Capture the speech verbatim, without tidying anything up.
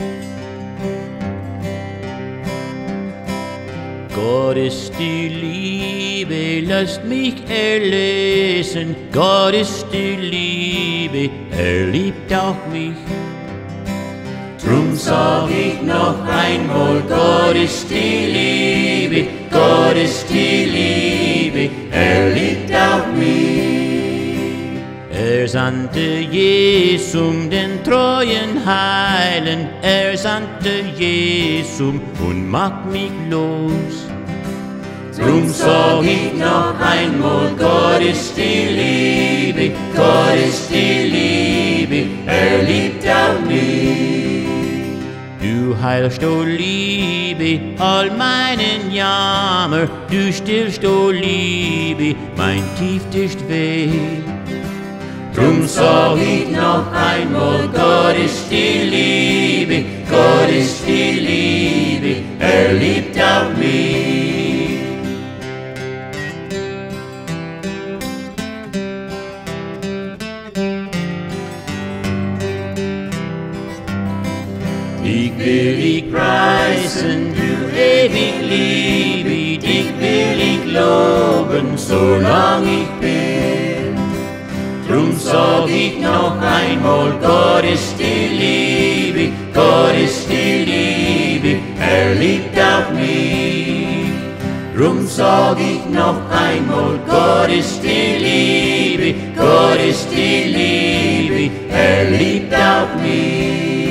Gott ist die Liebe, lasst mich erlesen. Gott ist die Liebe, er liebt auch mich. Drum sag ich noch einmal, Gott ist die Liebe, Gott ist die Liebe, er liebt auch mich. Er sandte Jesum, den treuen Heilen, er sandte Jesum und macht mich los. Drum sag ich noch einmal, Gott ist die Liebe, Gott ist die Liebe, er liebt auch mich. Du heilst, o Liebe, all meinen Jammer, du stillst, o Liebe, mein tiefstes Weh. Drum sag ich noch einmal, Gott ist die Liebe, Gott ist die Liebe, er liebt auch mich. Ich will dich preisen, du ewig Liebe, dich will ich loben, solang ich bin. Drum sag ich noch einmal, Gott ist die Liebe, Gott ist die Liebe, er liebt auch mich. Drum sag ich noch einmal, Gott ist die Liebe, Gott ist die Liebe, er liebt auch mich.